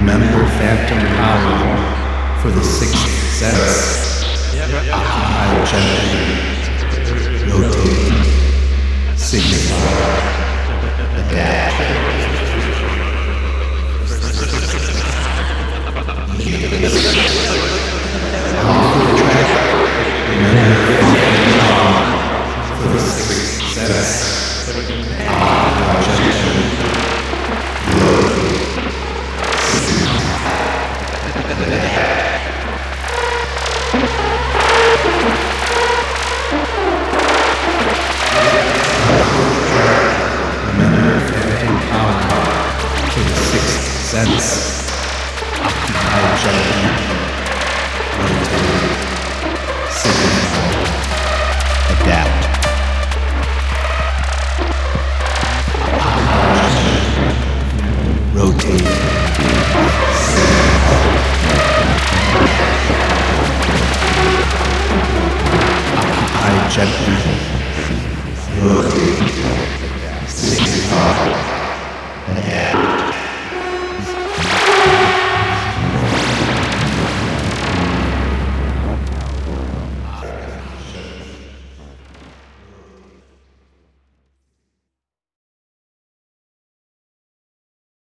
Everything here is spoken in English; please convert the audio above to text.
Remember phantom power for the sixth sense. Occupy gently, rotate, signify, adapt. Off the track, remember phantom power for the sixth sense. Occupy gently, rotate, signify, adapt. Remember phantom power for the sixth sense. Occupy gently, rotate, signify, adapt. Rotate, signify, occupy gently, rotate, signify, adapt.